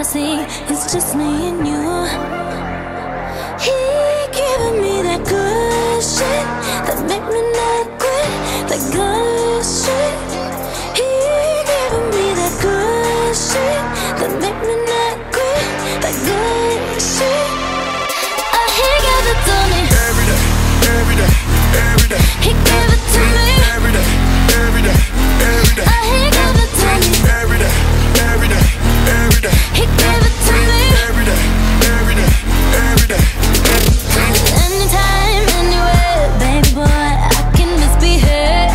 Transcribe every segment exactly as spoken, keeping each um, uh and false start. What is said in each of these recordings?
see, it's just me and you. He giving me that good shit that make me not quit, that good shit. He giving me that good shit that make me not quit, that good shit. Oh, he gave it to me every day, every day, every day. He gave it to me every day, every day, every day. Oh, he gave it to me every day, every day, every day. He gave it to me every day, every day, every day. Anytime, anywhere, baby boy, I can misbehave.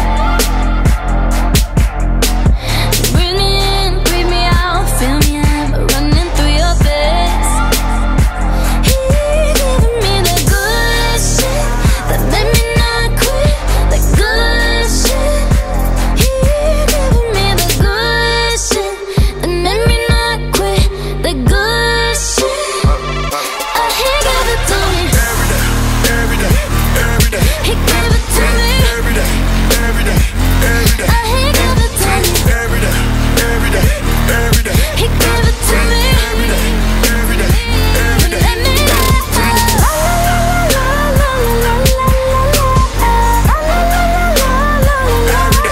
Breathe me in, breathe me out, feel me, I'm running through your veins. He giving me that good shit that made me not quit, that good shit. He giving me that good shit that made me not quit, that good shit. Oh, he gave it to me Every day, every day, He gave it to me every day, every day, every day. Oh, he gave it to me Every day, every day, every day. He gave it to me Every day, every day, every day. Let me know. La la la la la la la la la la la la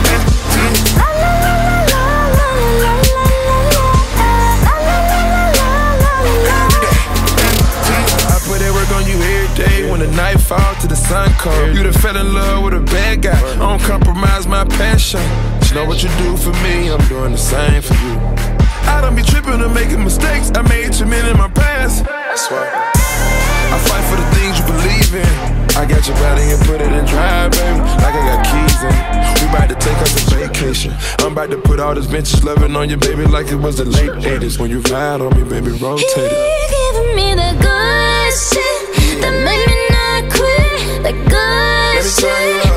I put that work on you every day. When the night falls to the sun comes, you done fell in love with a bad guy. I don't compromise my passion. You know what you do for me, I'm doing the same for you. I don't be tripping or making mistakes. I made too many in my past. That's why I fight for the things you believe in. I got your body and put it in drive, baby, like I got keys in it. We about to take us a vacation. I'm about to put all this vintage loving on you, baby, like it was the late eighties. When you ride on me, baby, rotate it. He giving me that good shit that made me not quit, that good Let me tell you shit.